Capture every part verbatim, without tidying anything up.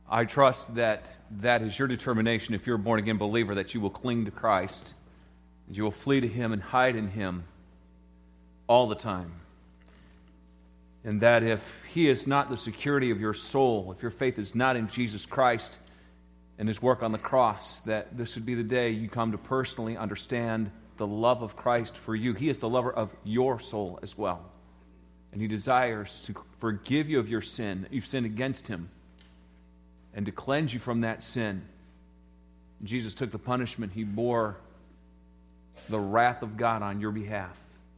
I trust that that is your determination if you're a born-again believer, that you will cling to Christ, that you will flee to Him and hide in Him all the time. And that if He is not the security of your soul, if your faith is not in Jesus Christ and His work on the cross, that this would be the day you come to personally understand the love of Christ for you. He is the lover of your soul as well. And He desires to forgive you of your sin, that you've sinned against Him, and to cleanse you from that sin. Jesus took the punishment. He bore the wrath of God on your behalf,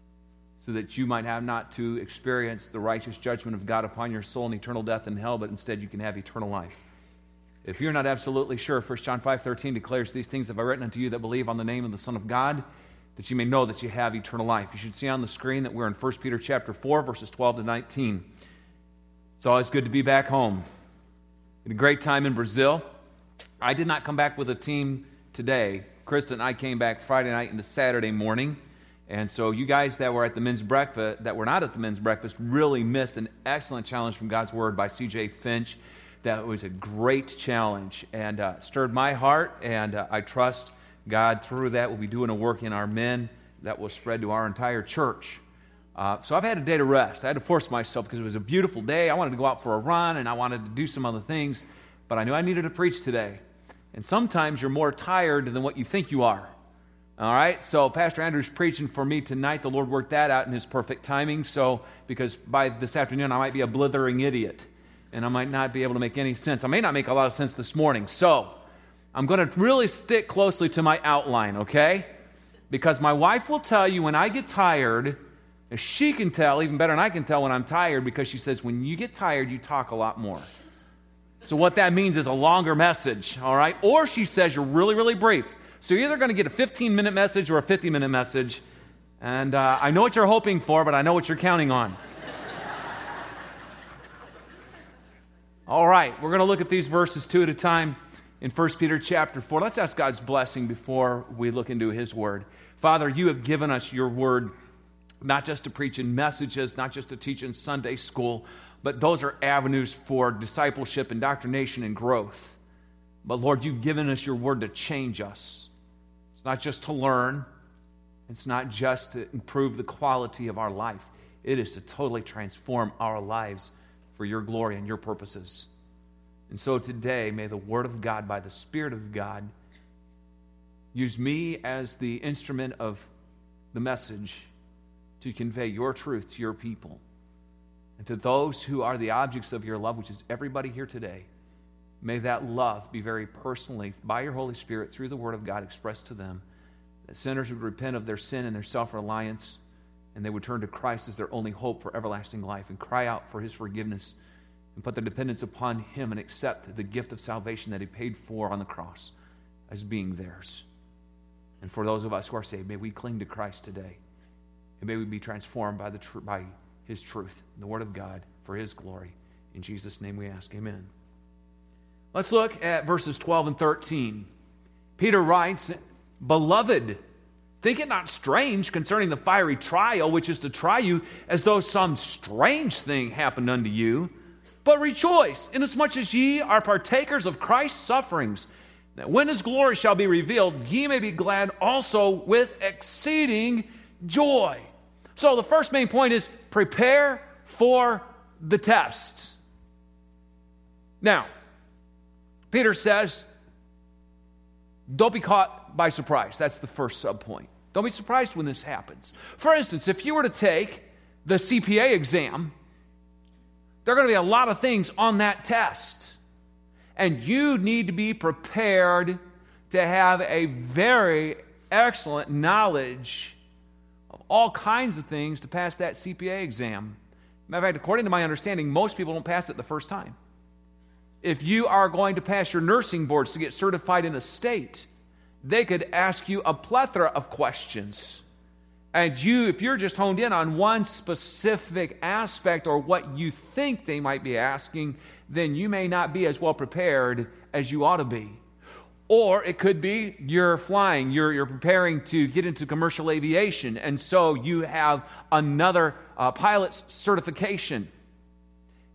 so that you might have not to experience the righteous judgment of God upon your soul in eternal death in hell, but instead you can have eternal life. If you're not absolutely sure, First John five thirteen declares, "These things have I written unto you that believe on the name of the Son of God, that you may know that you have eternal life." You should see on the screen that we're in First Peter chapter four, verses twelve to nineteen. It's always good to be back home. We had a great time in Brazil. I did not come back with a team today. Krista and I came back Friday night into Saturday morning. And so you guys that were at the men's breakfast, that were not at the men's breakfast, really missed an excellent challenge from God's Word by C J Finch. That was a great challenge and uh, stirred my heart, and uh, I trust God through that will be doing a work in our men that will spread to our entire church. Uh, so I've had a day to rest. I had to force myself because it was a beautiful day. I wanted to go out for a run, and I wanted to do some other things, but I knew I needed to preach today. And sometimes you're more tired than what you think you are. All right, so Pastor Andrew's preaching for me tonight. The Lord worked that out in His perfect timing. So, because by this afternoon I might be a blithering idiot, and I might not be able to make any sense. I may not make a lot of sense this morning. So, I'm going to really stick closely to my outline, okay? Because my wife will tell you when I get tired, and she can tell even better than I can tell when I'm tired, because she says when you get tired, you talk a lot more. So what that means is a longer message, all right? Or she says you're really, really brief. So you're either going to get a fifteen-minute message or a fifty-minute message. And uh, I know what you're hoping for, but I know what you're counting on. All right, we're going to look at these verses two at a time in First Peter chapter four. Let's ask God's blessing before we look into His Word. Father, You have given us Your Word, not just to preach in messages, not just to teach in Sunday school, but those are avenues for discipleship, indoctrination, and growth. But Lord, You've given us Your Word to change us. It's not just to learn. It's not just to improve the quality of our life. It is to totally transform our lives for Your glory and Your purposes. And so today, may the Word of God, by the Spirit of God, use me as the instrument of the message to convey Your truth to Your people. And to those who are the objects of Your love, which is everybody here today, may that love be very personally, by Your Holy Spirit, through the Word of God, expressed to them, that sinners would repent of their sin and their self-reliance, and they would turn to Christ as their only hope for everlasting life and cry out for His forgiveness and put their dependence upon Him and accept the gift of salvation that He paid for on the cross as being theirs. And for those of us who are saved, may we cling to Christ today, and may we be transformed by the tr- by His truth, the Word of God, for His glory. In Jesus' name we ask, amen. Let's look at verses twelve and thirteen. Peter writes, "Beloved, think it not strange concerning the fiery trial which is to try you, as though some strange thing happened unto you. But rejoice, inasmuch as ye are partakers of Christ's sufferings, that when His glory shall be revealed, ye may be glad also with exceeding joy." So the first main point is prepare for the test. Now, Peter says, don't be caught by surprise. That's the first subpoint. Don't be surprised when this happens. For instance, if you were to take the C P A exam, there are going to be a lot of things on that test. And you need to be prepared to have a very excellent knowledge of all kinds of things to pass that C P A exam. Matter of fact, according to my understanding, most people don't pass it the first time. If you are going to pass your nursing boards to get certified in a state, they could ask you a plethora of questions. And you, if you're just honed in on one specific aspect or what you think they might be asking, then you may not be as well prepared as you ought to be. Or it could be you're flying, you're, you're preparing to get into commercial aviation, and so you have another uh, pilot's certification.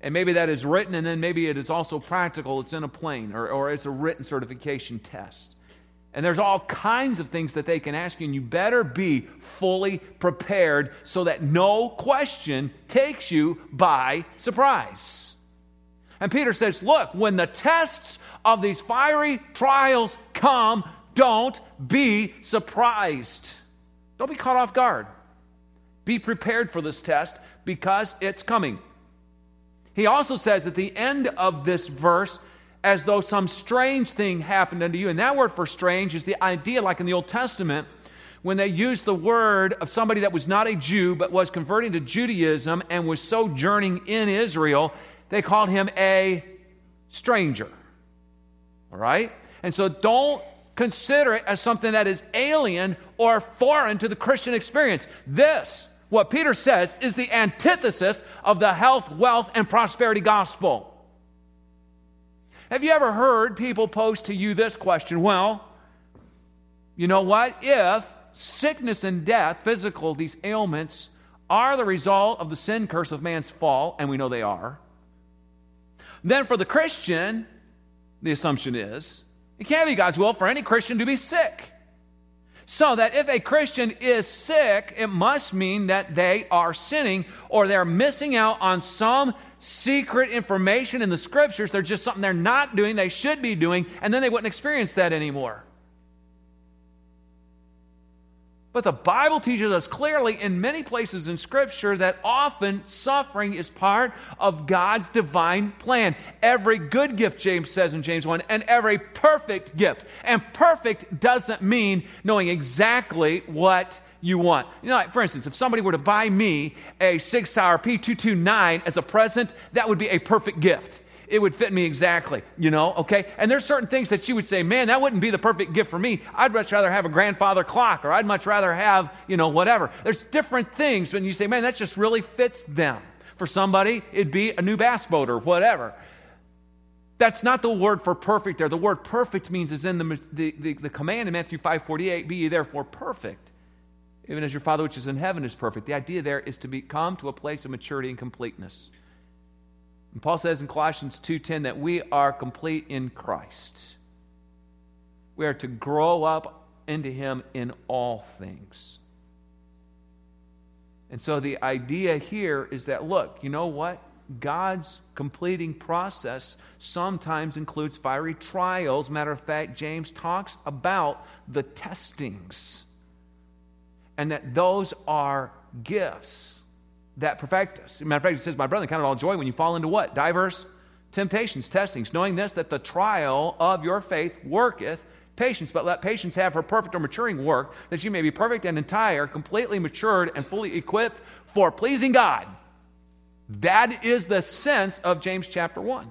And maybe that is written, and then maybe it is also practical. It's in a plane, or, or it's a written certification test. And there's all kinds of things that they can ask you, and you better be fully prepared so that no question takes you by surprise. And Peter says, look, when the tests of these fiery trials come, don't be surprised. Don't be caught off guard. Be prepared for this test because it's coming. He also says at the end of this verse, as though some strange thing happened unto you. And that word for strange is the idea, like in the Old Testament, when they used the word of somebody that was not a Jew, but was converting to Judaism and was sojourning in Israel, they called him a stranger. All right? And so don't consider it as something that is alien or foreign to the Christian experience. This, what Peter says, is the antithesis of the health, wealth, and prosperity gospel. Have you ever heard people pose to you this question? Well, you know what? If sickness and death, physical, these ailments, are the result of the sin curse of man's fall, and we know they are, then for the Christian, the assumption is, it can't be God's will for any Christian to be sick. So that if a Christian is sick, it must mean that they are sinning or they're missing out on some secret information in the Scriptures. There's just something they're not doing, they should be doing, and then they wouldn't experience that anymore. But the Bible teaches us clearly in many places in Scripture that often suffering is part of God's divine plan. Every good gift, James says in James one, and every perfect gift. And perfect doesn't mean knowing exactly what you want. You know, like for instance, if somebody were to buy me a Sig Sauer P two twenty-nine as a present, that would be a perfect gift. It would fit me exactly, you know, okay? And there's certain things that you would say, man, that wouldn't be the perfect gift for me. I'd much rather have a grandfather clock, or I'd much rather have, you know, whatever. There's different things when you say, man, that just really fits them. For somebody, it'd be a new bass boat or whatever. That's not the word for perfect there. The word perfect means is in the, the, the, the command in Matthew five forty-eight, be ye therefore perfect, even as your Father which is in heaven is perfect. The idea there is to be, come to a place of maturity and completeness. And Paul says in Colossians two ten that we are complete in Christ. We are to grow up into Him in all things. And so the idea here is that, look, you know what? God's completing process sometimes includes fiery trials. Matter of fact, James talks about the testings. And that those are gifts that perfect us. As a matter of fact, he says, my brother, count it all joy when you fall into what? Diverse temptations, testings, knowing this, that the trial of your faith worketh patience, but let patience have her perfect or maturing work, that you may be perfect and entire, completely matured and fully equipped for pleasing God. That is the sense of James chapter one.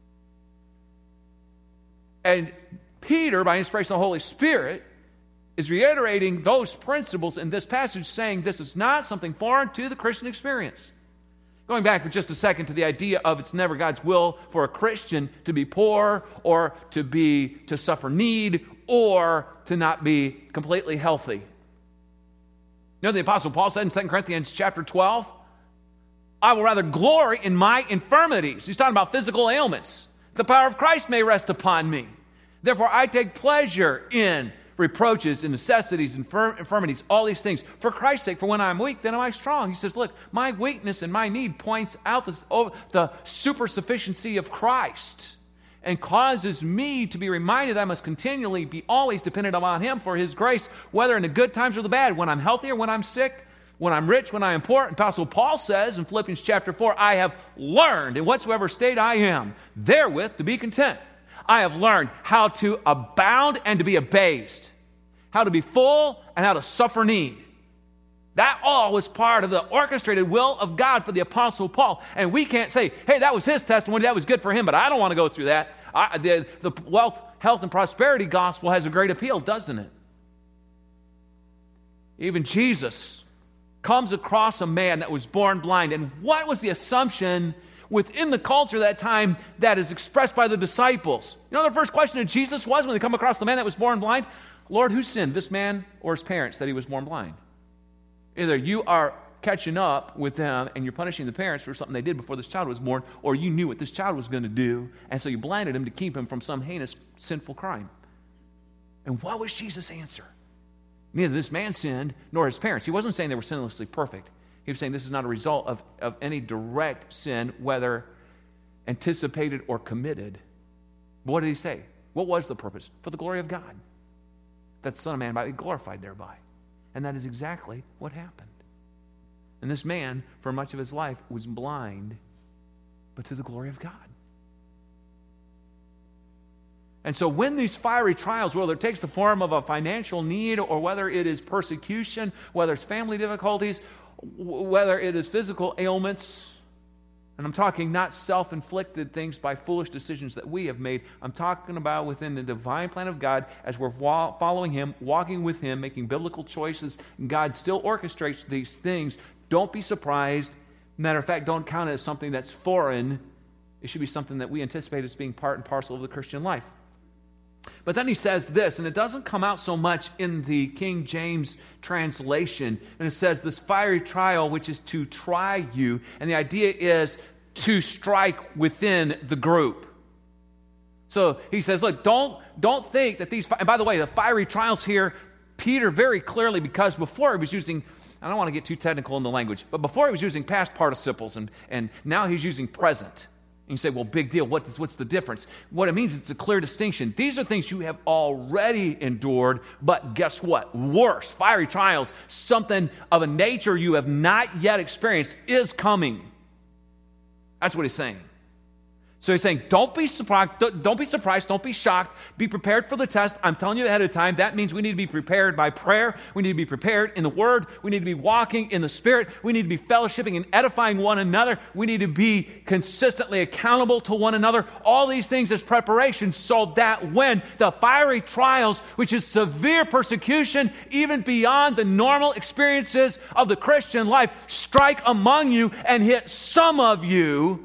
And Peter, by inspiration of the Holy Spirit, is reiterating those principles in this passage, saying this is not something foreign to the Christian experience. Going back for just a second to the idea of it's never God's will for a Christian to be poor or to be to suffer need or to not be completely healthy. You know, the Apostle Paul said in Second Corinthians chapter twelve, I will rather glory in my infirmities. He's talking about physical ailments. The power of Christ may rest upon me. Therefore, I take pleasure in reproaches and necessities and infirmities, all these things. For Christ's sake, for when I'm weak, then am I strong. He says, look, my weakness and my need points out this, oh, the super sufficiency of Christ and causes me to be reminded I must continually be always dependent upon Him for His grace, whether in the good times or the bad, when I'm healthy or when I'm sick, when I'm rich, when I am poor. And Apostle Paul says in Philippians chapter four, I have learned in whatsoever state I am, therewith to be content. I have learned how to abound and to be abased, how to be full and how to suffer need. That all was part of the orchestrated will of God for the Apostle Paul. And we can't say, hey, that was his testimony, that was good for him, but I don't want to go through that. I, the, the wealth, health, and prosperity gospel has a great appeal, doesn't it? Even Jesus comes across a man that was born blind. And what was the assumption within the culture of that time that is expressed by the disciples? You know, the first question of Jesus was when they come across the man that was born blind, Lord, who sinned, this man or his parents, that he was born blind? Either you are catching up with them and you're punishing the parents for something they did before this child was born, or you knew what this child was going to do, and so you blinded him to keep him from some heinous, sinful crime. And what was Jesus' answer? Neither this man sinned nor his parents. He wasn't saying they were sinlessly perfect. He was saying this is not a result of, of any direct sin, whether anticipated or committed. But what did he say? What was the purpose? For the glory of God, that the Son of Man might be glorified thereby. And that is exactly what happened. And this man, for much of his life, was blind, but to the glory of God. And so when these fiery trials, whether it takes the form of a financial need or whether it is persecution, whether it's family difficulties, whether it is physical ailments, and I'm talking not self-inflicted things by foolish decisions that we have made. I'm talking about within the divine plan of God as we're following Him, walking with Him, making biblical choices. And God still orchestrates these things. Don't be surprised. Matter of fact, don't count it as something that's foreign. It should be something that we anticipate as being part and parcel of the Christian life. But then he says this, and it doesn't come out so much in the King James translation. And it says, this fiery trial, which is to try you. And the idea is to strike within the group. So he says, look, don't, don't think that these, and by the way, the fiery trials here, Peter very clearly, because before he was using, I don't want to get too technical in the language, but before he was using past participles, and, and now he's using present. And you say, well, big deal. What is, what's the difference? What it means, it's a clear distinction. These are things you have already endured, but guess what? Worse, fiery trials, something of a nature you have not yet experienced is coming. That's what he's saying. So he's saying, don't be surprised, don't be surprised, don't be shocked, be prepared for the test. I'm telling you ahead of time, that means we need to be prepared by prayer, we need to be prepared in the Word, we need to be walking in the Spirit, we need to be fellowshipping and edifying one another, we need to be consistently accountable to one another, all these things as preparation so that when the fiery trials, which is severe persecution, even beyond the normal experiences of the Christian life, strike among you and hit some of you,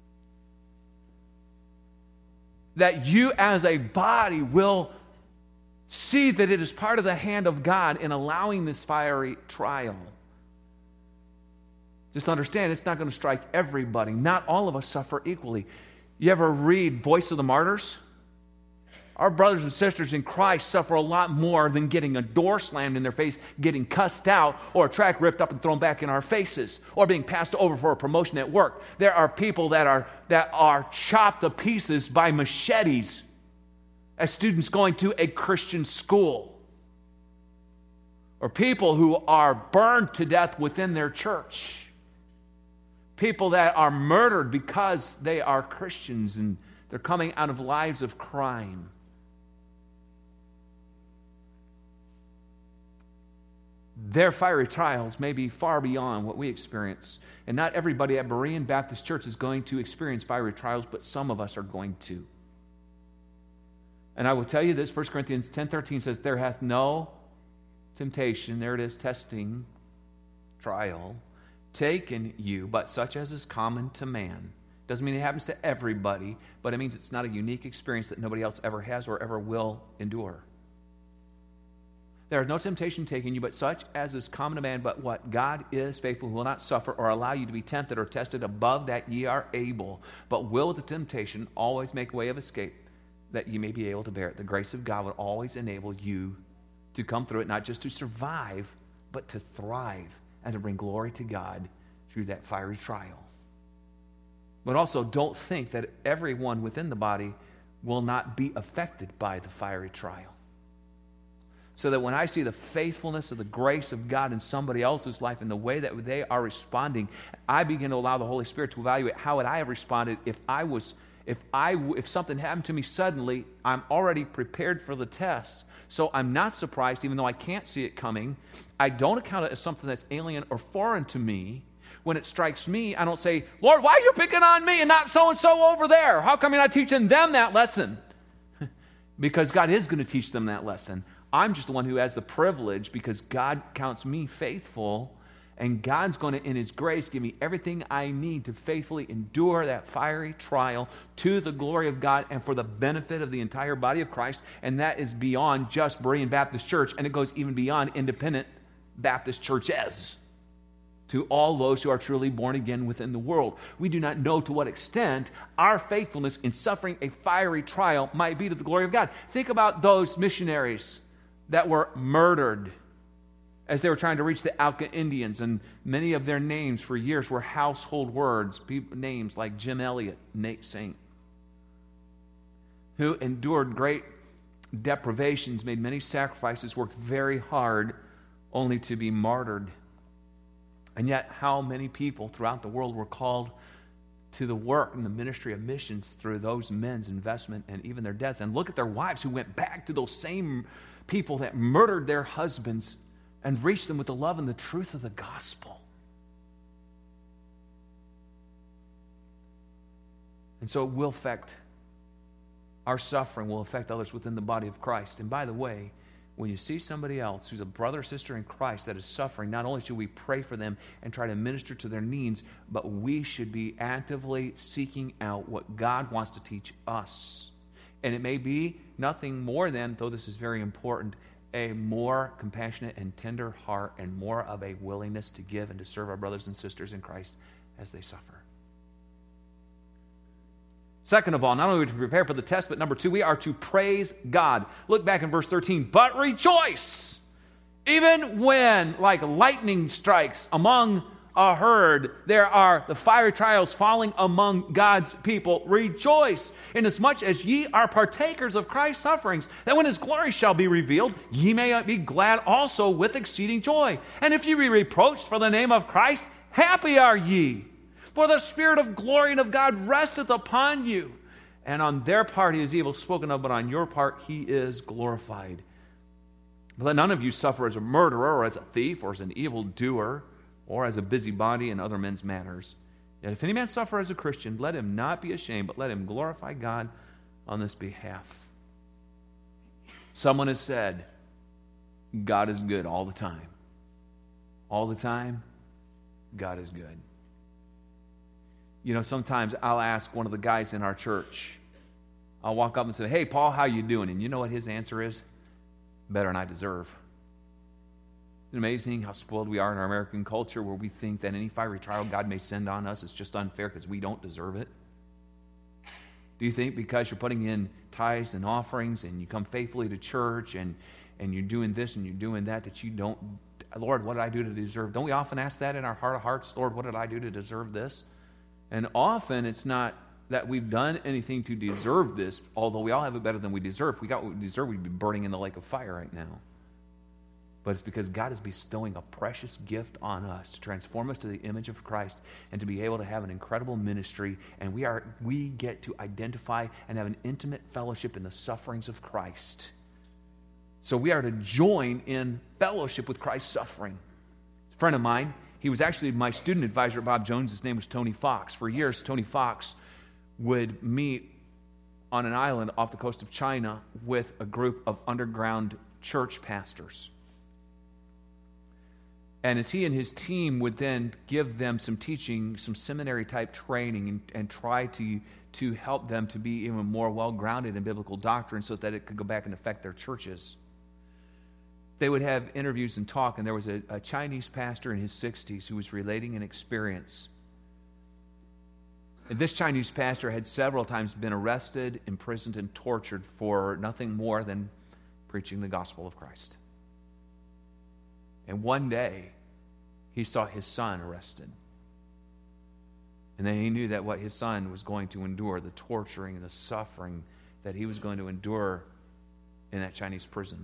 that you as a body will see that it is part of the hand of God in allowing this fiery trial. Just understand, it's not going to strike everybody. Not all of us suffer equally. You ever read Voice of the Martyrs? Our brothers and sisters in Christ suffer a lot more than getting a door slammed in their face, getting cussed out, or a tract ripped up and thrown back in our faces, or being passed over for a promotion at work. There are people that are, that are chopped to pieces by machetes as students going to a Christian school, or people who are burned to death within their church, people that are murdered because they are Christians and they're coming out of lives of crime. Their fiery trials may be far beyond what we experience. And not everybody at Berean Baptist Church is going to experience fiery trials, but some of us are going to. And I will tell you this, First Corinthians ten thirteen says, there hath no temptation, there it is, testing, trial, taken you, but such as is common to man. Doesn't mean it happens to everybody, but it means it's not a unique experience that nobody else ever has or ever will endure. There is no temptation taken you, but such as is common to man. But what? God is faithful, who will not suffer or allow you to be tempted or tested above that ye are able, but will with the temptation always make way of escape, that ye may be able to bear it. The grace of God will always enable you to come through it, not just to survive, but to thrive and to bring glory to God through that fiery trial. But also don't think that everyone within the body will not be affected by the fiery trial. So that when I see the faithfulness of the grace of God in somebody else's life and the way that they are responding, I begin to allow the Holy Spirit to evaluate how would I have responded if I was, if I, if something happened to me suddenly. I'm already prepared for the test. So I'm not surprised, even though I can't see it coming. I don't account it as something that's alien or foreign to me. When it strikes me, I don't say, Lord, why are you picking on me and not so-and-so over there? How come you're not teaching them that lesson? Because God is going to teach them that lesson. I'm just the one who has the privilege because God counts me faithful, and God's going to, in His grace, give me everything I need to faithfully endure that fiery trial to the glory of God and for the benefit of the entire body of Christ, and that is beyond just Berean Baptist Church, and it goes even beyond independent Baptist churches. to all those who are truly born again within the world. We do not know to what extent our faithfulness in suffering a fiery trial might be to the glory of God. Think about those missionaries that were murdered as they were trying to reach the Auca Indians, and many of their names for years were household words, people, names like Jim Elliot, Nate Saint, who endured great deprivations, made many sacrifices, worked very hard, only to be martyred. And yet, how many people throughout the world were called to the work and the ministry of missions through those men's investment and even their deaths? And look at their wives who went back to those same people that murdered their husbands and reached them with the love and the truth of the gospel. And so it will affect, our suffering will affect others within the body of Christ. And by the way, when you see somebody else who's a brother or sister in Christ that is suffering, not only should we pray for them and try to minister to their needs, but we should be actively seeking out what God wants to teach us. And it may be nothing more than, though this is very important, a more compassionate and tender heart and more of a willingness to give and to serve our brothers and sisters in Christ as they suffer. Second of all, not only are we to prepare for the test, but number two, we are to praise God. Look back in verse thirteen. But rejoice, even when, like lightning strikes among a herd, there are the fiery trials falling among God's people. Rejoice, inasmuch as ye are partakers of Christ's sufferings, that when his glory shall be revealed, ye may be glad also with exceeding joy. And if ye be reproached for the name of Christ, happy are ye. For the Spirit of glory and of God resteth upon you. And on their part he is evil spoken of, but on your part he is glorified. But let none of you suffer as a murderer, or as a thief, or as an evildoer, or as a busybody in other men's matters. Yet if any man suffer as a Christian, let him not be ashamed, but let him glorify God on this behalf. Someone has said, God is good all the time. All the time, God is good. You know, sometimes I'll ask one of the guys in our church, I'll walk up and say, hey, Paul, how you doing? And you know what his answer is? Better than I deserve. It's amazing how spoiled we are in our American culture, where we think that any fiery trial God may send on us is just unfair because we don't deserve it. Do you think because you're putting in tithes and offerings and you come faithfully to church and, and you're doing this and you're doing that, that you don't, Lord, what did I do to deserve? Don't we often ask that in our heart of hearts? Lord, what did I do to deserve this? And often it's not that we've done anything to deserve this, although we all have it better than we deserve. If we got what we deserve, we'd be burning in the lake of fire right now. But it's because God is bestowing a precious gift on us to transform us to the image of Christ and to be able to have an incredible ministry. And we are we get to identify and have an intimate fellowship in the sufferings of Christ. So we are to join in fellowship with Christ's suffering. A friend of mine, he was actually my student advisor at Bob Jones. His name was Tony Fox. For years, Tony Fox would meet on an island off the coast of China with a group of underground church pastors. And as he and his team would then give them some teaching, some seminary-type training, and, and try to, to help them to be even more well-grounded in biblical doctrine so that it could go back and affect their churches, they would have interviews and talk, and there was a, a Chinese pastor in his sixties who was relating an experience. And this Chinese pastor had several times been arrested, imprisoned, and tortured for nothing more than preaching the gospel of Christ. And one day, he saw his son arrested. And then he knew that what his son was going to endure, the torturing and the suffering that he was going to endure in that Chinese prison.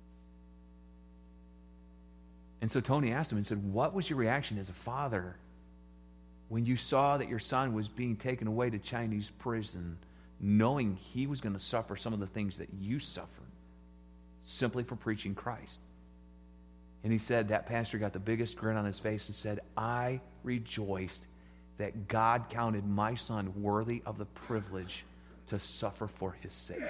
And so Tony asked him and said, what was your reaction as a father when you saw that your son was being taken away to Chinese prison, knowing he was going to suffer some of the things that you suffered simply for preaching Christ? And he said that pastor got the biggest grin on his face and said, I rejoiced that God counted my son worthy of the privilege to suffer for his sake.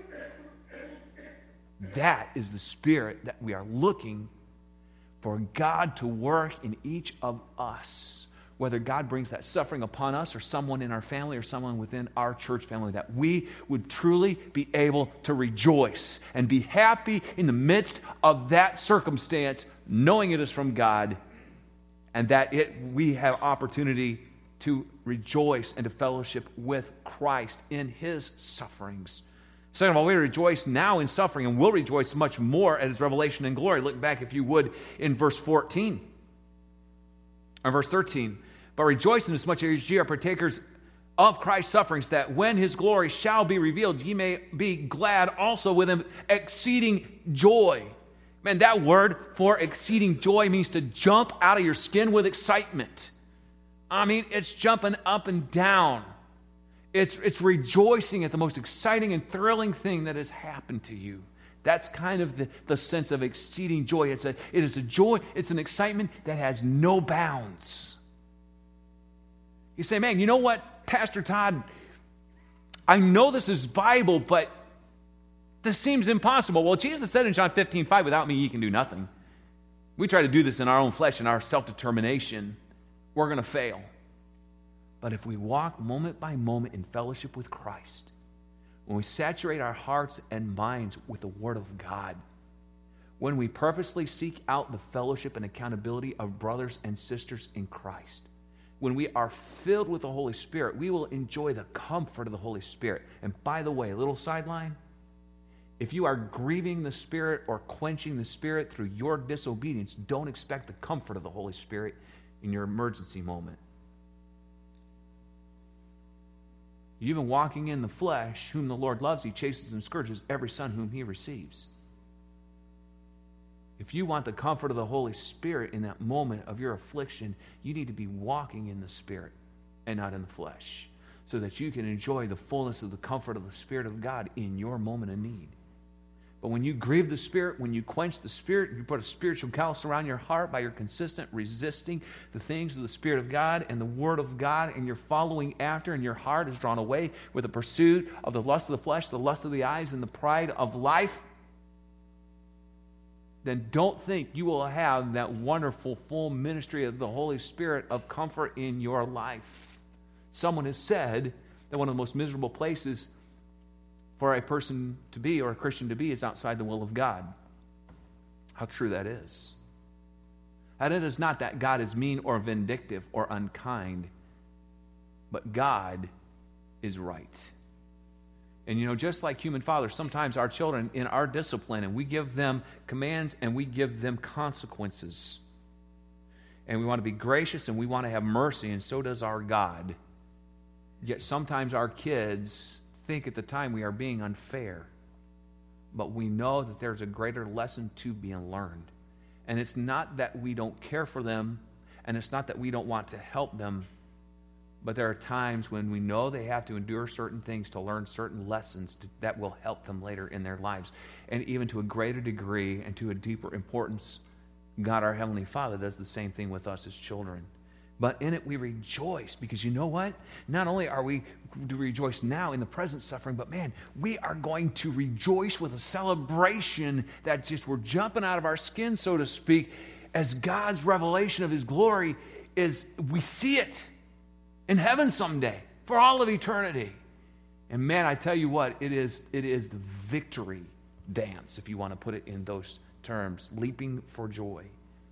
That is the spirit that we are looking for God to work in each of us, whether God brings that suffering upon us or someone in our family or someone within our church family, that we would truly be able to rejoice and be happy in the midst of that circumstance, knowing it is from God, and that it we have opportunity to rejoice and to fellowship with Christ in his sufferings. Second of all, we rejoice now in suffering, and will rejoice much more at his revelation and glory. Look back, if you would, in verse fourteen. Or verse thirteen. But rejoice in as much as ye are partakers of Christ's sufferings, that when his glory shall be revealed, ye may be glad also with him, exceeding joy. Man, that word for exceeding joy means to jump out of your skin with excitement. I mean, it's jumping up and down. It's, it's rejoicing at the most exciting and thrilling thing that has happened to you. That's kind of the, the sense of exceeding joy. It's a, it is a joy, it's an excitement that has no bounds. You say, man, you know what, Pastor Todd, I know this is Bible, but this seems impossible. Well, Jesus said in John fifteen five, without me ye can do nothing. We try to do this in our own flesh and our self-determination. We're going to fail. But if we walk moment by moment in fellowship with Christ, when we saturate our hearts and minds with the Word of God, when we purposely seek out the fellowship and accountability of brothers and sisters in Christ, when we are filled with the Holy Spirit, we will enjoy the comfort of the Holy Spirit. And by the way, a little sideline, if you are grieving the Spirit or quenching the Spirit through your disobedience, don't expect the comfort of the Holy Spirit in your emergency moment. You've been walking in the flesh, whom the Lord loves, he chases and scourges every son whom he receives. If you want the comfort of the Holy Spirit in that moment of your affliction, you need to be walking in the Spirit and not in the flesh, so that you can enjoy the fullness of the comfort of the Spirit of God in your moment of need. But when you grieve the Spirit, when you quench the Spirit, you put a spiritual callus around your heart by your consistent resisting the things of the Spirit of God and the Word of God, and you're following after, and your heart is drawn away with the pursuit of the lust of the flesh, the lust of the eyes, and the pride of life, then don't think you will have that wonderful full ministry of the Holy Spirit of comfort in your life. Someone has said that one of the most miserable places for a person to be, or a Christian to be, is outside the will of God. How true that is. And it is not that God is mean or vindictive or unkind, but God is right. And you know, just like human fathers, sometimes our children in our discipline, and we give them commands and we give them consequences. And we want to be gracious and we want to have mercy, and so does our God. Yet sometimes our kids think at the time we are being unfair. But we know that there's a greater lesson to be learned. And it's not that we don't care for them, and it's not that we don't want to help them, but there are times when we know they have to endure certain things to learn certain lessons to, that will help them later in their lives. And even to a greater degree and to a deeper importance, God our Heavenly Father does the same thing with us as children. But in it we rejoice, because you know what? Not only are we to rejoice now in the present suffering, but man, we are going to rejoice with a celebration that just we're jumping out of our skin, so to speak, as God's revelation of his glory is, we see it in heaven someday for all of eternity. And man, I tell you what, it is, it is the victory dance, if you want to put it in those terms, leaping for joy.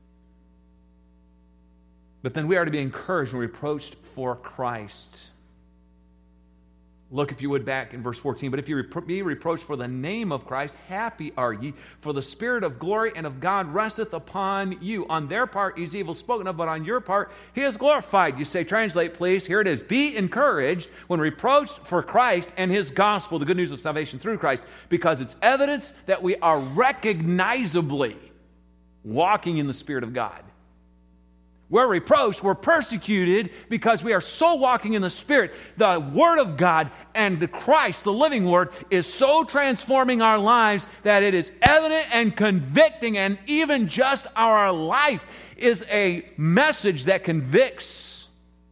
But then we are to be encouraged and reproached for Christ. Look, if you would, back in verse fourteen. But if you repro- be reproached for the name of Christ, happy are ye, for the Spirit of glory and of God resteth upon you. On their part he is evil spoken of, but on your part he is glorified. You say, translate please. Here it is. Be encouraged when reproached for Christ and his gospel, the good news of salvation through Christ, because it's evidence that we are recognizably walking in the Spirit of God. We're reproached, we're persecuted because we are so walking in the Spirit. The Word of God and the Christ, the living Word, is so transforming our lives that it is evident and convicting, and even just our life is a message that convicts.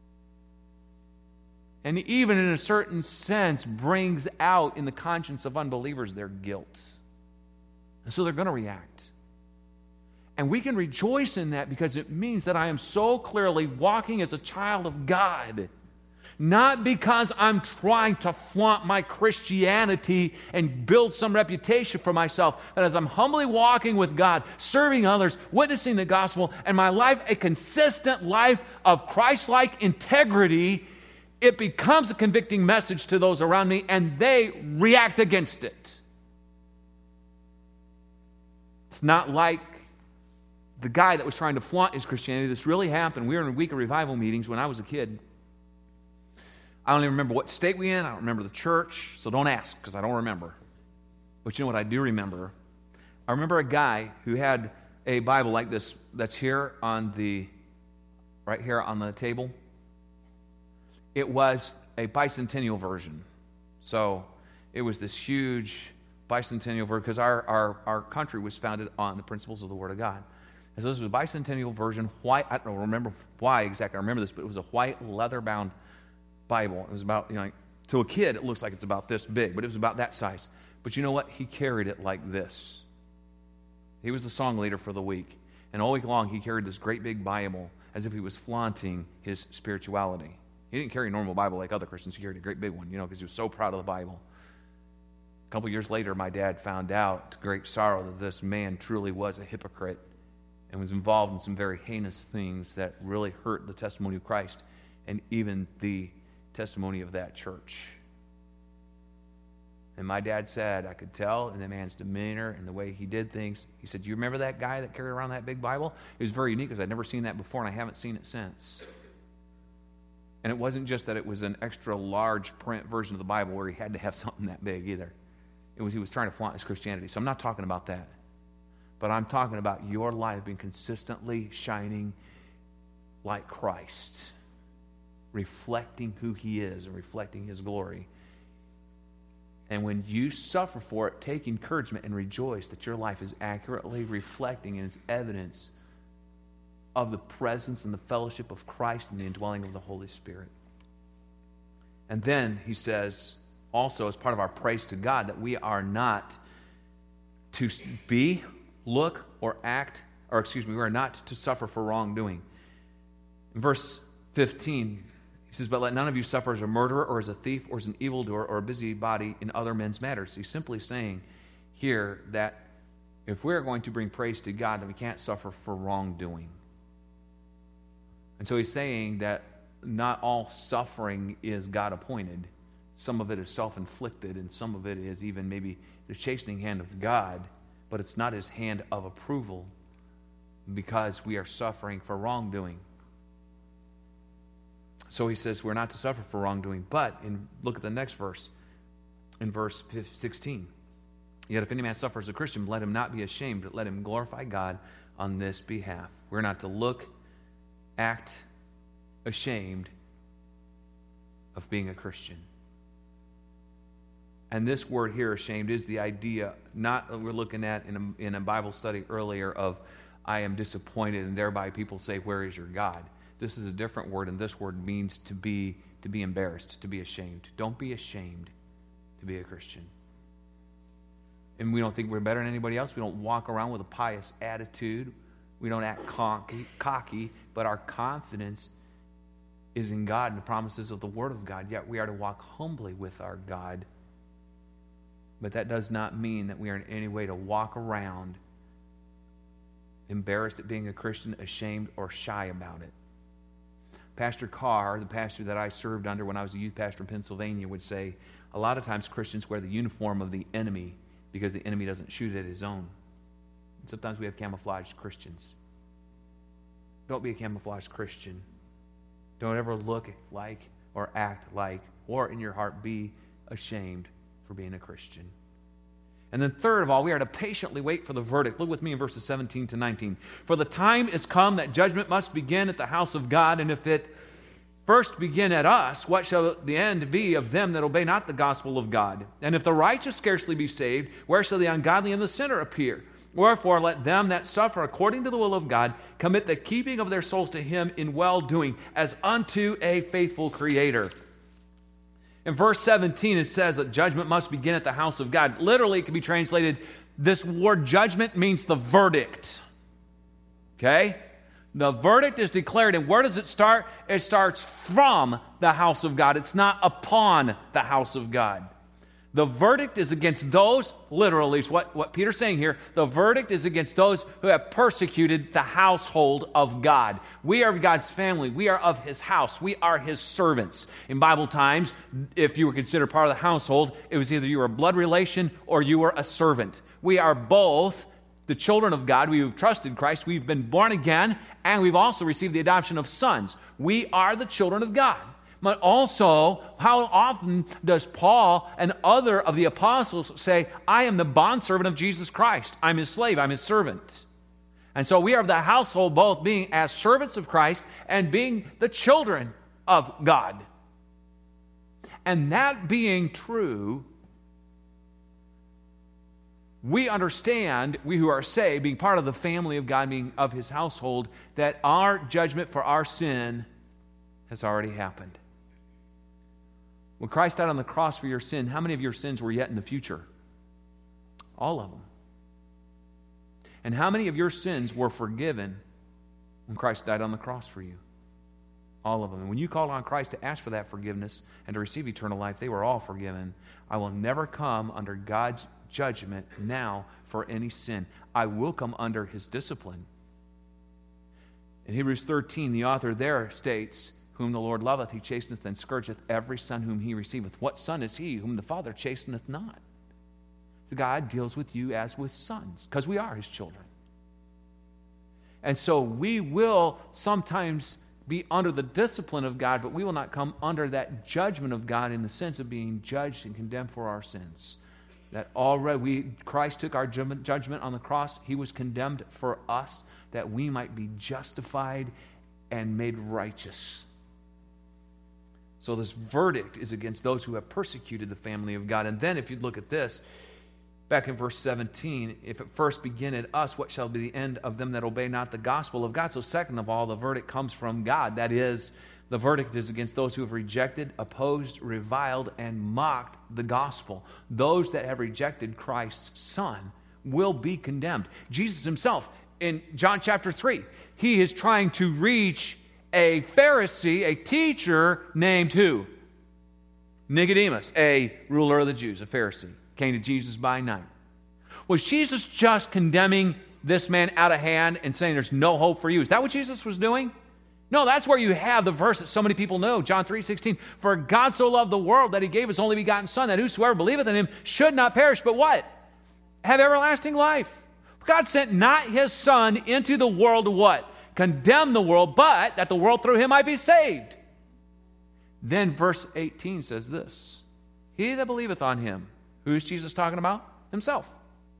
And even in a certain sense brings out in the conscience of unbelievers their guilt. And so they're going to react. And we can rejoice in that because it means that I am so clearly walking as a child of God. not because I'm trying to flaunt my Christianity and build some reputation for myself, but as I'm humbly walking with God, serving others, witnessing the gospel, and my life a consistent life of Christ-like integrity, it becomes a convicting message to those around me, and they react against it. It's not like the guy that was trying to flaunt his Christianity. This really happened. We were in a week of revival meetings when I was a kid. I don't even remember what state we were in. I don't remember the church, so don't ask because I don't remember. But you know what I do remember? I remember a guy who had a Bible like this that's here on the, right here on the table. It was a bicentennial version. So it was this huge bicentennial version because our, our, our country was founded on the principles of the Word of God. And so this was a bicentennial version, white, I don't remember why exactly I remember this, but it was a white leather-bound Bible. It was about, you know, like, to a kid it looks like it's about this big, but it was about that size. But you know what? He carried it like this. He was the song leader for the week. And all week long he carried this great big Bible as if he was flaunting his spirituality. He didn't carry a normal Bible like other Christians. He carried a great big one, you know, because he was so proud of the Bible. A couple years later, my dad found out, to great sorrow, that this man truly was a hypocrite and was involved in some very heinous things that really hurt the testimony of Christ and even the testimony of that church. And my dad said, I could tell in the man's demeanor and the way he did things. He said, "Do you remember that guy that carried around that big Bible?" It was very unique because I'd never seen that before and I haven't seen it since. And it wasn't just that it was an extra large print version of the Bible where he had to have something that big either. It was he was trying to flaunt his Christianity. So I'm not talking about that. But I'm talking about your life being consistently shining like Christ, reflecting who He is and reflecting His glory. And when you suffer for it, take encouragement and rejoice that your life is accurately reflecting and is evidence of the presence and the fellowship of Christ and the indwelling of the Holy Spirit. And then he says, also as part of our praise to God, that we are not to be, look, or act, or excuse me, we are not to suffer for wrongdoing. In verse fifteen, he says, "But let none of you suffer as a murderer or as a thief or as an evildoer or a busybody in other men's matters." He's simply saying here that if we're going to bring praise to God, then we can't suffer for wrongdoing. And so he's saying that not all suffering is God-appointed. Some of it is self-inflicted, and some of it is even maybe the chastening hand of God, but it's not His hand of approval because we are suffering for wrongdoing. So he says we're not to suffer for wrongdoing, but in, look at the next verse, in verse sixteen. "Yet if any man suffers as a Christian, let him not be ashamed, but let him glorify God on this behalf." We're not to look, act ashamed of being a Christian. And this word here, ashamed, is the idea, not that we're looking at in a, in a Bible study earlier of I am disappointed, and thereby people say, "Where is your God?" This is a different word, and this word means to be to be embarrassed, to be ashamed. Don't be ashamed to be a Christian. And we don't think we're better than anybody else. We don't walk around with a pious attitude. We don't act cocky, cocky, but our confidence is in God and the promises of the Word of God. Yet we are to walk humbly with our God. But that does not mean that we are in any way to walk around embarrassed at being a Christian, ashamed, or shy about it. Pastor Carr, the pastor that I served under when I was a youth pastor in Pennsylvania, would say a lot of times Christians wear the uniform of the enemy because the enemy doesn't shoot at his own. And sometimes we have camouflaged Christians. Don't be a camouflaged Christian. Don't ever look like or act like or in your heart be ashamed for being a Christian. And then third of all, we are to patiently wait for the verdict. Look with me in verses seventeen to nineteen. "For the time is come that judgment must begin at the house of God, and if it first begin at us, what shall the end be of them that obey not the gospel of God? And if the righteous scarcely be saved, where shall the ungodly and the sinner appear? Wherefore let them that suffer according to the will of God commit the keeping of their souls to Him in well-doing, as unto a faithful Creator." In verse seventeen, it says that judgment must begin at the house of God. Literally, it can be translated, this word judgment means the verdict. Okay? The verdict is declared, and where does it start? It starts from the house of God. It's not upon the house of God. The verdict is against those, literally, is what, what Peter's saying here, the verdict is against those who have persecuted the household of God. We are God's family. We are of His house. We are His servants. In Bible times, if you were considered part of the household, it was either you were a blood relation or you were a servant. We are both the children of God. We have trusted Christ. We've been born again, and we've also received the adoption of sons. We are the children of God. But also, how often does Paul and other of the apostles say, I am the bondservant of Jesus Christ. I'm His slave. I'm His servant. And so we are the household, both being as servants of Christ and being the children of God. And that being true, we understand, we who are saved, being part of the family of God, being of His household, that our judgment for our sin has already happened. When Christ died on the cross for your sin, how many of your sins were yet in the future? All of them. And how many of your sins were forgiven when Christ died on the cross for you? All of them. And when you called on Christ to ask for that forgiveness and to receive eternal life, they were all forgiven. I will never come under God's judgment now for any sin. I will come under His discipline. In Hebrews thirteen, the author there states, whom the Lord loveth, He chasteneth and scourgeth every son whom He receiveth. What son is he whom the Father chasteneth not? God deals with you as with sons, because we are His children. And so we will sometimes be under the discipline of God, but we will not come under that judgment of God in the sense of being judged and condemned for our sins. That already we, Christ took our judgment on the cross. He was condemned for us, that we might be justified and made righteous. So this verdict is against those who have persecuted the family of God. And then if you look at this, back in verse seventeen, if it first begin at us, what shall be the end of them that obey not the gospel of God? So second of all, the verdict comes from God. That is, the verdict is against those who have rejected, opposed, reviled, and mocked the gospel. Those that have rejected Christ's Son will be condemned. Jesus Himself, in John chapter three, He is trying to reach a Pharisee, a teacher named who? Nicodemus, a ruler of the Jews, a Pharisee, came to Jesus by night. Was Jesus just condemning this man out of hand and saying there's no hope for you? Is that what Jesus was doing? No, that's where you have the verse that so many people know, John three sixteen. For God so loved the world that He gave His only begotten Son, that whosoever believeth in Him should not perish, but what? Have everlasting life. God sent not His Son into the world to what? Condemn the world, but that the world through Him might be saved. Then verse eighteen says this, He that believeth on Him, who is Jesus talking about? Himself.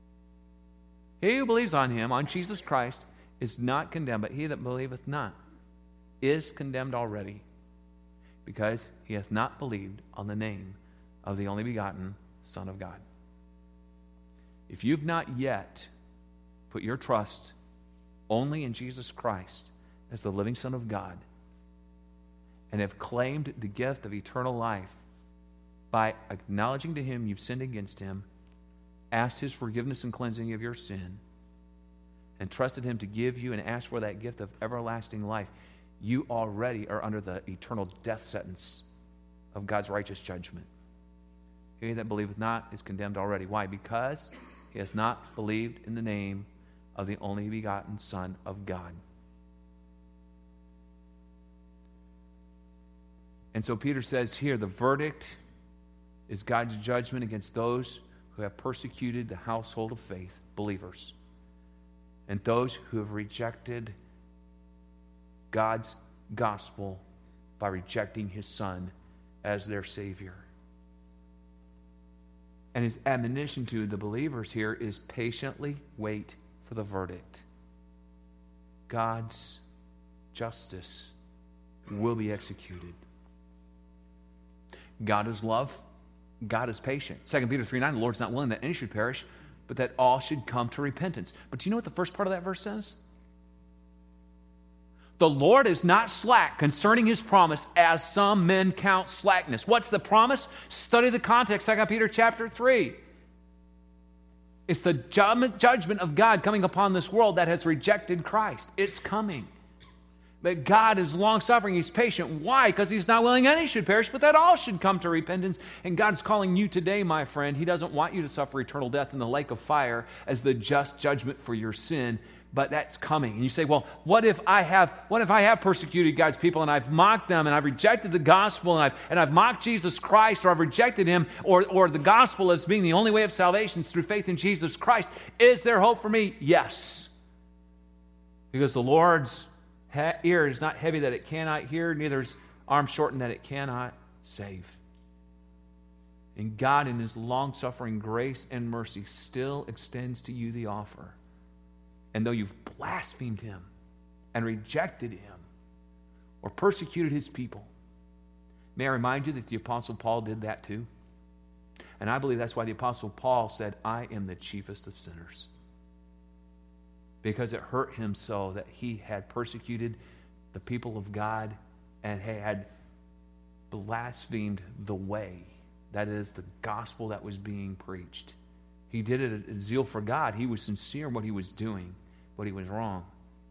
He who believes on Him, on Jesus Christ, is not condemned, but he that believeth not is condemned already, because he hath not believed on the name of the only begotten Son of God. If you've not yet put your trust only in Jesus Christ as the living Son of God, and have claimed the gift of eternal life by acknowledging to Him you've sinned against Him, asked His forgiveness and cleansing of your sin, and trusted Him to give you and ask for that gift of everlasting life, you already are under the eternal death sentence of God's righteous judgment. He that believeth not is condemned already. Why? Because he hath not believed in the name of the only begotten Son of God. And so Peter says here, the verdict is God's judgment against those who have persecuted the household of faith, believers, and those who have rejected God's gospel by rejecting His Son as their Savior. And his admonition to the believers here is patiently wait for the verdict. God's justice will be executed. God is love. God is patient. Second Peter three nine, the Lord's not willing that any should perish, but that all should come to repentance. But do you know what the first part of that verse says? The Lord is not slack concerning His promise, as some men count slackness. What's the promise? Study the context, Second Peter chapter three. It's the judgment of God coming upon this world that has rejected Christ. It's coming. But God is long-suffering. He's patient. Why? Because He's not willing any should perish, but that all should come to repentance. And God's calling you today, my friend. He doesn't want you to suffer eternal death in the lake of fire as the just judgment for your sin, but that's coming. And you say, well, what if I have what if I have persecuted God's people and I've mocked them and I've rejected the gospel and I've, and I've mocked Jesus Christ, or I've rejected Him, or, or the gospel as being the only way of salvation is through faith in Jesus Christ. Is there hope for me? Yes. Because the Lord's ear is not heavy that it cannot hear, neither is arm shortened that it cannot save. And God, in His long-suffering grace and mercy, still extends to you the offer. And though you've blasphemed Him and rejected Him or persecuted His people, may I remind you that the Apostle Paul did that too? And I believe that's why the Apostle Paul said, I am the chiefest of sinners. Because it hurt him so that he had persecuted the people of God and had blasphemed the way, that is, the gospel that was being preached. He did it in zeal for God. He was sincere in what he was doing, but he was wrong.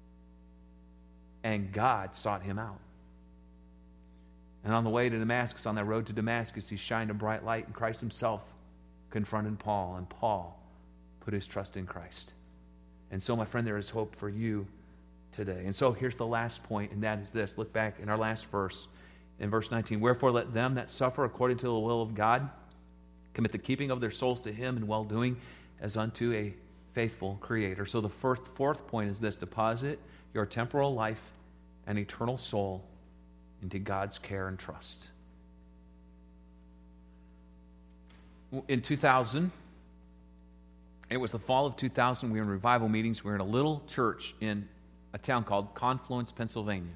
And God sought him out. And on the way to Damascus, on that road to Damascus, He shined a bright light, and Christ Himself confronted Paul, and Paul put his trust in Christ. And so, my friend, there is hope for you today. And so here's the last point, and that is this. Look back in our last verse, in verse nineteen. Wherefore let them that suffer according to the will of God commit the keeping of their souls to Him in well-doing as unto a faithful Creator. So the first, fourth point is this. Deposit your temporal life and eternal soul into God's care and trust. In two thousand... It was the fall of two thousand. We were in revival meetings. We were in a little church in a town called Confluence, Pennsylvania.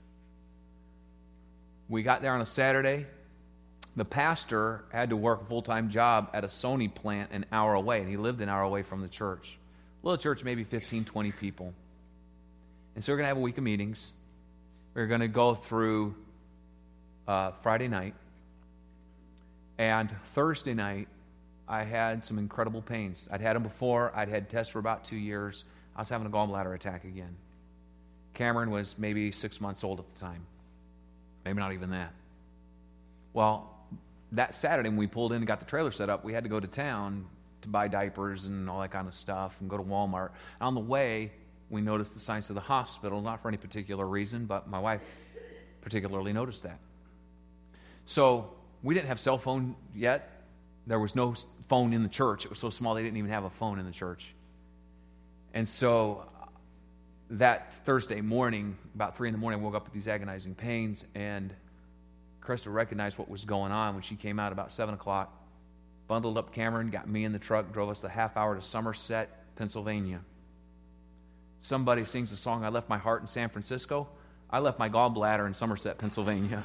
We got there on a Saturday. The pastor had to work a full-time job at a Sony plant an hour away, and he lived an hour away from the church. Little church, maybe fifteen, twenty people. And so we're going to have a week of meetings. We're going to go through uh, Friday night. And Thursday night, I had some incredible pains. I'd had them before. I'd had tests for about two years. I was having a gallbladder attack again. Cameron was maybe six months old at the time. Maybe not even that. Well, that Saturday when we pulled in and got the trailer set up, we had to go to town to buy diapers and all that kind of stuff and go to Walmart. And on the way, we noticed the signs of the hospital, not for any particular reason, but my wife particularly noticed that. So we didn't have cell phone yet. There was no phone in the church. It was so small they didn't even have a phone in the church. And so that Thursday morning, about three in the morning, I woke up with these agonizing pains, and Krista recognized what was going on when she came out about seven o'clock, bundled up Cameron, got me in the truck, drove us the half hour to Somerset, Pennsylvania. Somebody sings a song, I left my heart in San Francisco. I left my gallbladder in Somerset, Pennsylvania.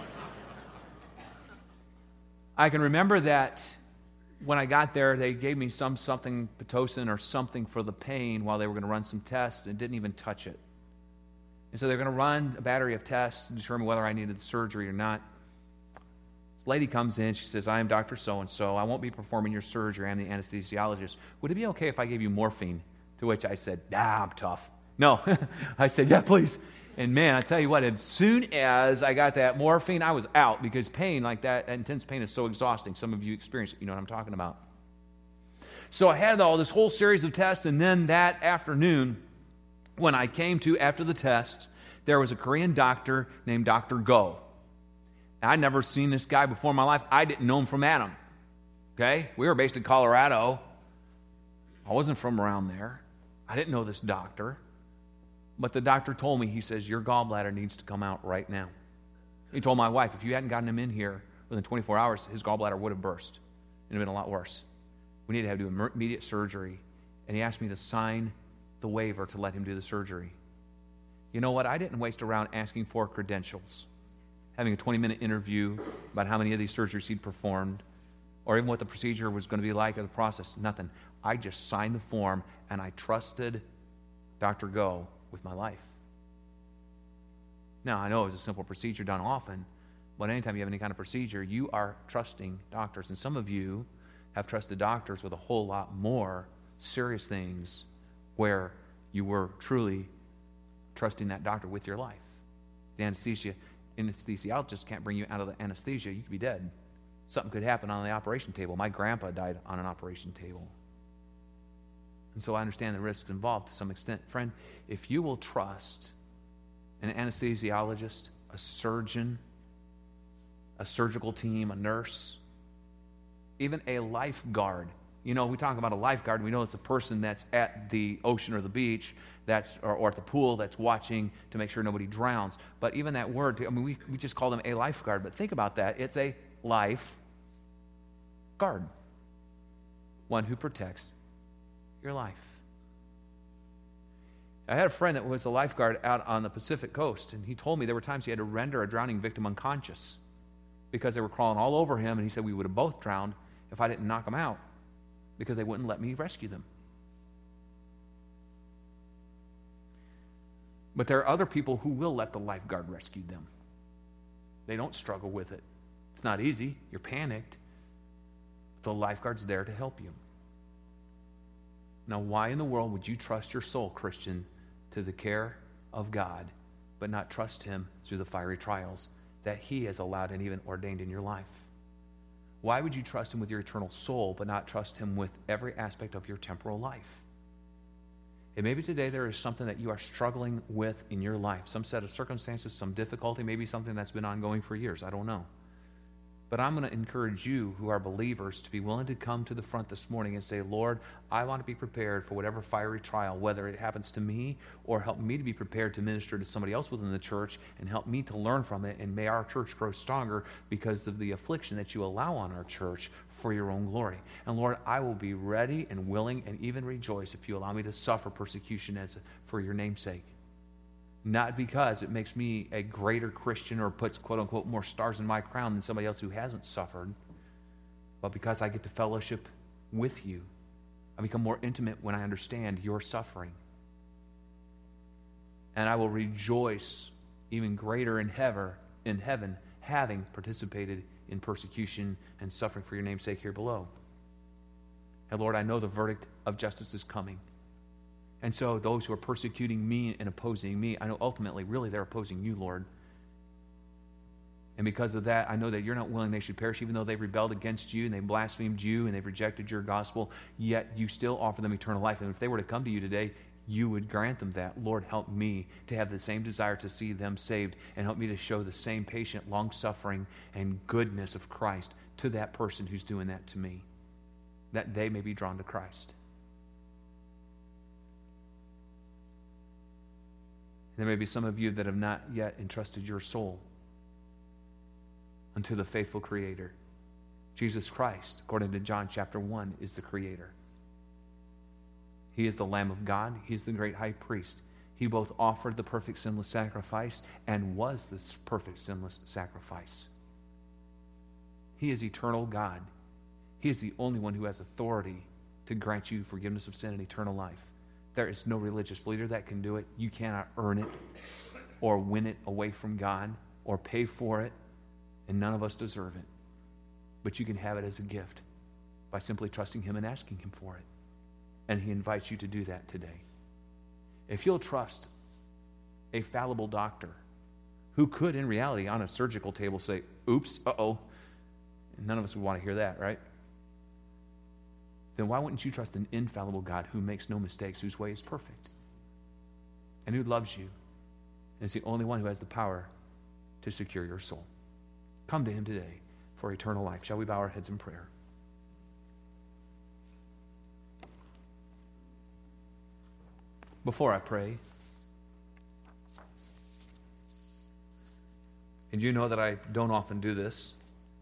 I can remember that when I got there, they gave me some something, Pitocin or something for the pain while they were going to run some tests and didn't even touch it. And so they're going to run a battery of tests to determine whether I needed surgery or not. This lady comes in. She says, I am Doctor So-and-so. I won't be performing your surgery. I'm the anesthesiologist. Would it be okay if I gave you morphine? To which I said, nah, I'm tough. No. I said, yeah, please. And man, I tell you what, as soon as I got that morphine, I was out, because pain like that, that intense pain is so exhausting. Some of you experience it. You know what I'm talking about. So I had all this whole series of tests, and then that afternoon, when I came to after the test, there was a Korean doctor named Doctor Go. I'd never seen this guy before in my life. I didn't know him from Adam. Okay? We were based in Colorado. I wasn't from around there. I didn't know this doctor. But the doctor told me, he says, your gallbladder needs to come out right now. He told my wife, if you hadn't gotten him in here within twenty-four hours, his gallbladder would have burst. It would have been a lot worse. We need to have to do immediate surgery. And he asked me to sign the waiver to let him do the surgery. You know what? I didn't waste around asking for credentials, having a twenty-minute interview about how many of these surgeries he'd performed, or even what the procedure was going to be like or the process. Nothing. I just signed the form, and I trusted Doctor Go with my life. Now, I know it was a simple procedure done often, but anytime you have any kind of procedure, you are trusting doctors. And some of you have trusted doctors with a whole lot more serious things where you were truly trusting that doctor with your life. The anesthesia, anesthesiologist can't bring you out of the anesthesia. You could be dead. Something could happen on the operation table. My grandpa died on an operation table. And so I understand the risks involved to some extent. Friend, if you will trust an anesthesiologist, a surgeon, a surgical team, a nurse, even a lifeguard. You know, we talk about a lifeguard, and we know it's a person that's at the ocean or the beach, that's or, or at the pool that's watching to make sure nobody drowns. But even that word, I mean, we, we just call them a lifeguard, but think about that. It's a life guard, one who protects your life. I had a friend that was a lifeguard out on the Pacific coast, and he told me there were times he had to render a drowning victim unconscious because they were crawling all over him, and he said we would have both drowned if I didn't knock them out because they wouldn't let me rescue them. But there are other people who will let the lifeguard rescue them. They don't struggle with it. It's not easy. You're panicked. The lifeguard's there to help you. Now, why in the world would you trust your soul, Christian, to the care of God, but not trust Him through the fiery trials that He has allowed and even ordained in your life? Why would you trust Him with your eternal soul, but not trust Him with every aspect of your temporal life? And maybe today there is something that you are struggling with in your life, some set of circumstances, some difficulty, maybe something that's been ongoing for years. I don't know. But I'm going to encourage you who are believers to be willing to come to the front this morning and say, Lord, I want to be prepared for whatever fiery trial, whether it happens to me or help me to be prepared to minister to somebody else within the church and help me to learn from it. And may our church grow stronger because of the affliction that you allow on our church for your own glory. And Lord, I will be ready and willing and even rejoice if you allow me to suffer persecution as for your name's sake. Not because it makes me a greater Christian or puts, quote unquote, more stars in my crown than somebody else who hasn't suffered, but because I get to fellowship with you. I become more intimate when I understand your suffering. And I will rejoice even greater in heaven, in heaven, having participated in persecution and suffering for your name's sake here below. And Lord, I know the verdict of justice is coming. And so those who are persecuting me and opposing me, I know ultimately, really, they're opposing you, Lord. And because of that, I know that you're not willing they should perish, even though they've rebelled against you and they've blasphemed you and they've rejected your gospel, yet you still offer them eternal life. And if they were to come to you today, you would grant them that. Lord, help me to have the same desire to see them saved, and help me to show the same patient, long-suffering, and goodness of Christ to that person who's doing that to me, that they may be drawn to Christ. There may be some of you that have not yet entrusted your soul unto the faithful Creator. Jesus Christ, according to John chapter one, is the Creator. He is the Lamb of God. He is the great high priest. He both offered the perfect sinless sacrifice and was this perfect sinless sacrifice. He is eternal God. He is the only one who has authority to grant you forgiveness of sin and eternal life. There is no religious leader that can do it. You cannot earn it or win it away from God or pay for it, and none of us deserve it. But you can have it as a gift by simply trusting Him and asking Him for it. And He invites you to do that today. If you'll trust a fallible doctor who could, in reality, on a surgical table say, oops, uh-oh, and none of us would want to hear that, right? Then why wouldn't you trust an infallible God who makes no mistakes, whose way is perfect, and who loves you, and is the only one who has the power to secure your soul? Come to Him today for eternal life. Shall we bow our heads in prayer? Before I pray, and you know that I don't often do this,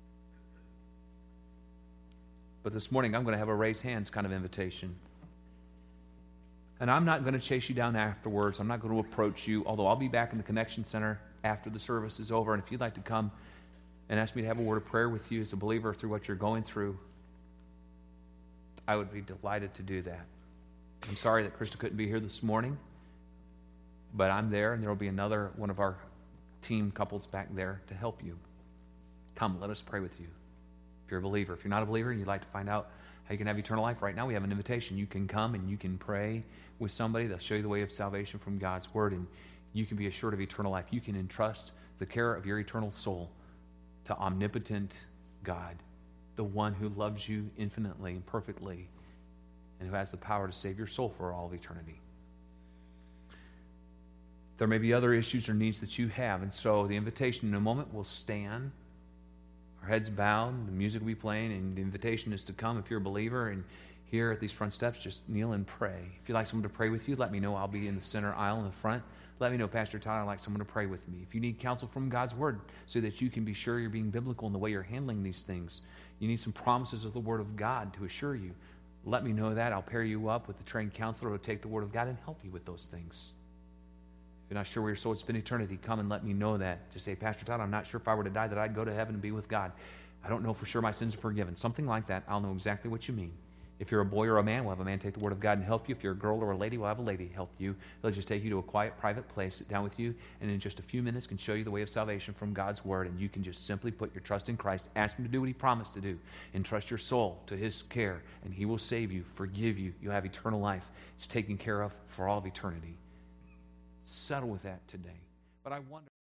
but this morning I'm going to have a raise hands kind of invitation. And I'm not going to chase you down afterwards. I'm not going to approach you, although I'll be back in the Connection Center after the service is over. And if you'd like to come and ask me to have a word of prayer with you as a believer through what you're going through, I would be delighted to do that. I'm sorry that Krista couldn't be here this morning, but I'm there, and there will be another one of our team couples back there to help you. Come, let us pray with you. If you're a believer. If you're not a believer and you'd like to find out how you can have eternal life, right now we have an invitation. You can come and you can pray with somebody. They'll show you the way of salvation from God's Word, and you can be assured of eternal life. You can entrust the care of your eternal soul to omnipotent God, the one who loves you infinitely and perfectly, and who has the power to save your soul for all of eternity. There may be other issues or needs that you have, and so the invitation in a moment will stand. Our heads bowed, the music will be playing, and the invitation is to come if you're a believer, and here at these front steps, just kneel and pray. If you'd like someone to pray with you, let me know. I'll be in the center aisle in the front. Let me know, Pastor Todd, I'd like someone to pray with me. If you need counsel from God's Word so that you can be sure you're being biblical in the way you're handling these things, you need some promises of the Word of God to assure you, let me know that. I'll pair you up with a trained counselor who will take the Word of God and help you with those things. If you're not sure where your soul would spend eternity, come and let me know that. Just say, Pastor Todd, I'm not sure if I were to die that I'd go to heaven and be with God. I don't know for sure my sins are forgiven. Something like that. I'll know exactly what you mean. If you're a boy or a man, we'll have a man take the Word of God and help you. If you're a girl or a lady, we'll have a lady help you. They'll just take you to a quiet, private place, sit down with you, and in just a few minutes can show you the way of salvation from God's Word, and you can just simply put your trust in Christ, ask Him to do what He promised to do, and trust your soul to His care, and He will save you, forgive you. You'll have eternal life. It's taken care of for all of eternity. Settle with that today. But I wonder...